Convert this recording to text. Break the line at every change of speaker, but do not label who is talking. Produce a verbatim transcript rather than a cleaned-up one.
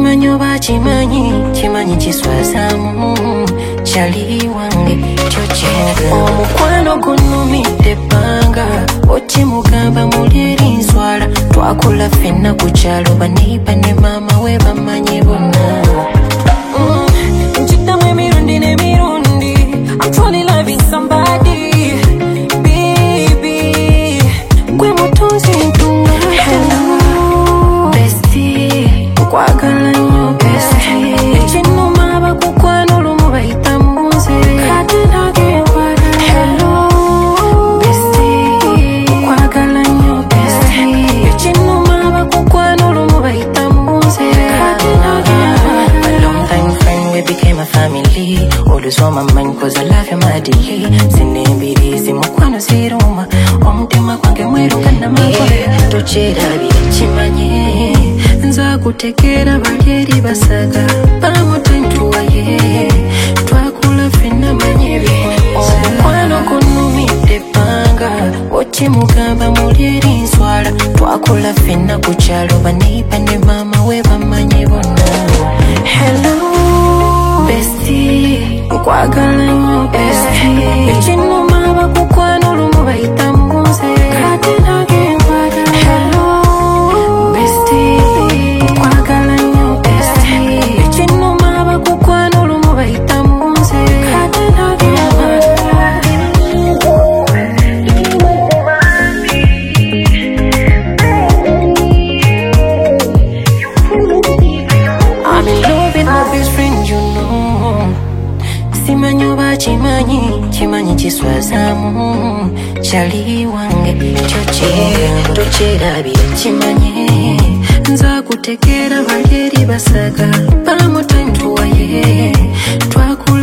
simanyo bachimanyi chimanyi chiswazamu chali wange chochega omukwano gunumidde ebbanga okimugamba mulyeri nswala twakula ffenna ku kyalo baniiba ne maama we bamanyi bonna nkiddamu emirundi n'emirundi I'm truly loving somebody baby gwe mutunzi ntunga hello bestie nkwagala nnyo bestie ekinnuma abakukwano olumu bayita mbuze kati nagenkwata hello bestie nkwagala nnyo bestie ekinnuma abakukwano olumu bayita mbuze kati nagenkwata a long time friend we became a family always on my mind cause I love you madly sinembirizi mukwano ziruma omutima gwange mweruka namakole tokyerabira kimanye nza kutekera balyeri basaga bamutentuwaye twakula ffenna manyebi omukwano gunumidde ebbanga okimugamba mulyeri nswala twakula ffenna ku kyalo baniiba ne maama we bamanyi bonna hello bestie nkwagala nnyo bestie ekinnuma abakukwano olumu bayita mbuze kati nagenkwata hello bestie nkwagala nnyo bestie ekinnuma abakukwano olumu bayita mbuze kati nagenkwata I'm in love with my best friend, you know. Simanyo bachimanyi chimanyi chiswazamu chali wange chochega tocherabira chimanyi nza kutekera balyeri basaga bamutentuwaye twakula